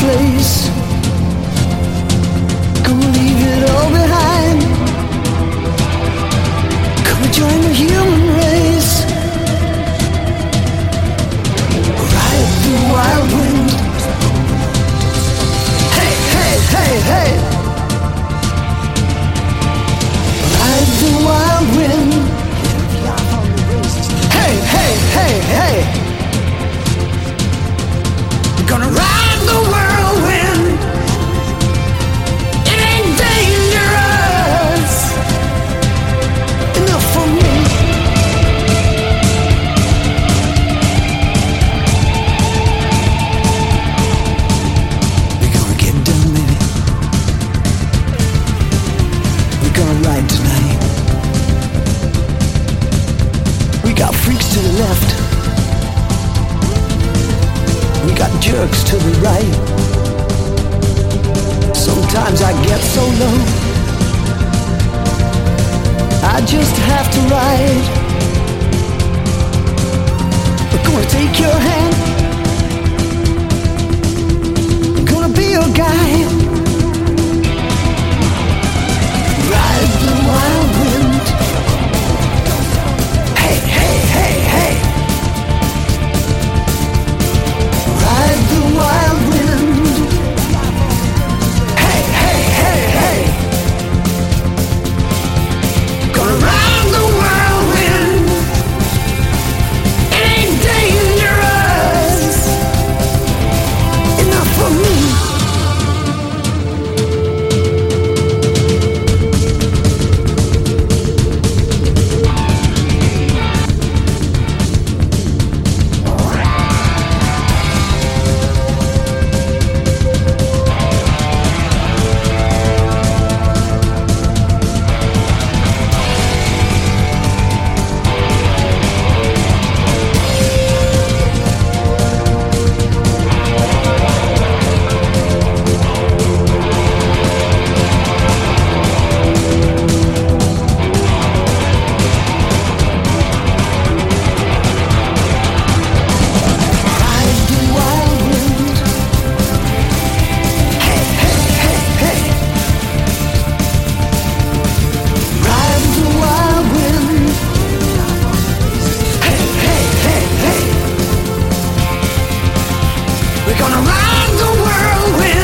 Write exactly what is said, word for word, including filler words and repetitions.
place. Gonna leave it all behind. Gonna join the human race. Ride the wild wind. Hey, hey, hey, hey. Ride the wild wind. Hey, hey, hey, hey. Gonna ride the whirlwind. It ain't dangerous enough for me. We're gonna get done, baby. We're gonna ride tonight. We got freaks to the left. We got jerks to the right. Sometimes I get so low, I just have to ride. We're gonna take your hand. I'm gonna be your guide. Ride the wild wind. Hey, hey, hey, hey. Ride the wild wind. Hey, hey, hey, hey. Gonna ride the whirlwind. It ain't dangerous enough for me. We're gonna ride the whirlwind.